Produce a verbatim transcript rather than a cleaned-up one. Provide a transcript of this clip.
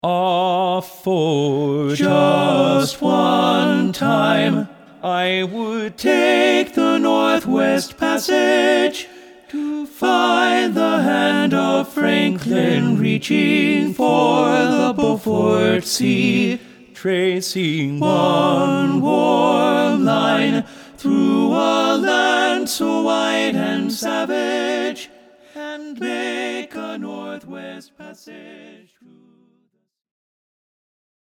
Ah, for just one time I would take the Northwest Passage to find the hand of Franklin reaching for the Beaufort Sea, tracing one warm line through a land so wide and savage, and make a Northwest Passage through